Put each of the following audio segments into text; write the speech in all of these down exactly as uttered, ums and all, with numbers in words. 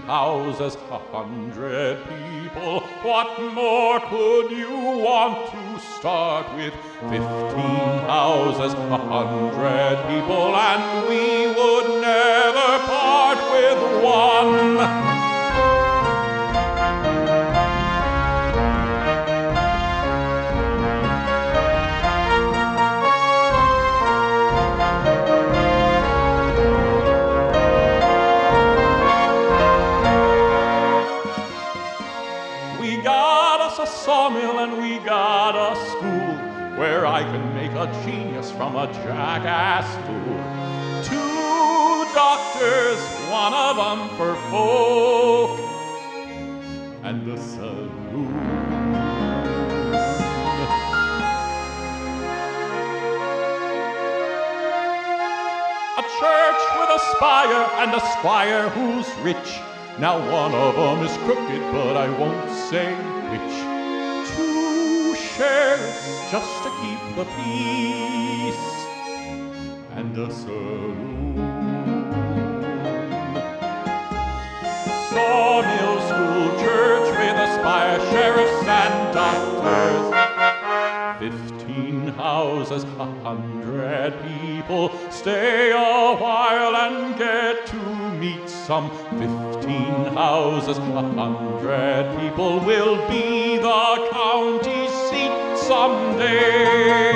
houses, a hundred people. What more could you want to start with? Fifteen houses, a hundred people, and we would never part with one. A sawmill and we got a school where I can make a genius from a jackass fool. Two doctors, one of them for folk, and a saloon. A church with a spire and a squire who's rich. Now one of them is crooked, but I won't say which. Two sheriffs just to keep the peace, and a saloon. Sawmill, school, church with a spire, sheriffs and doctors. Fifteen houses, a hundred people. Stay a while and get to meet some. Fifteen houses, a hundred people will be the county seat someday.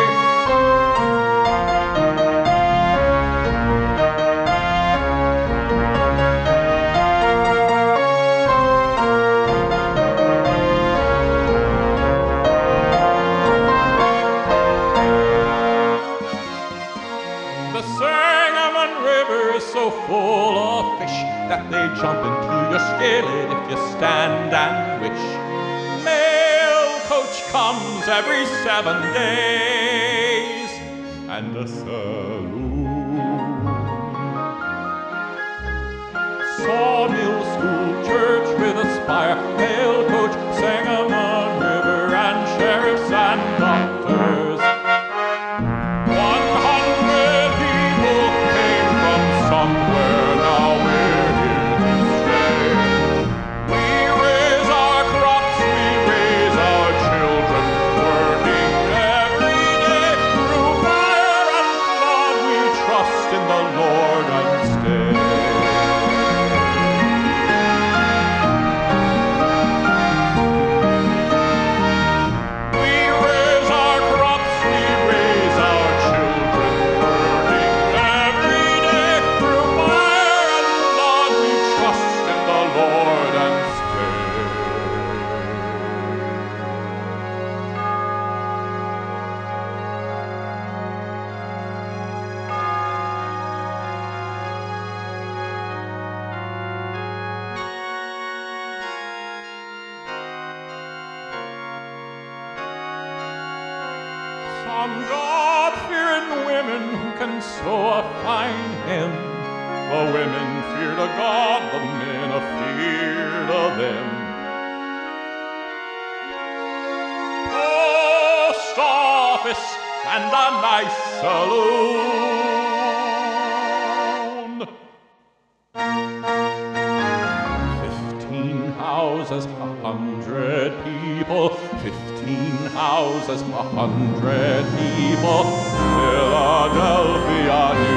The Sangamon River is so full of fish that they jump into your skillet if you stand and wish. Mail coach comes every seven days, and a saloon. Sawmill, school, church with a spire, mail coach, Sangamon River, and sheriffs and doctors. Somewhere now we're here to stay. We raise our crops, we raise our children, working every day. Through fire and flood we trust in the Lord and stay. We raise our crops, we raise our children, working every day. Lord and stay. Some God-fearing women who can sew a fine hem. The women feared a God, the men afeared of them. Post office and a nice saloon. Fifteen houses, a hundred people. Fifteen houses, a hundred people. Philadelphia, New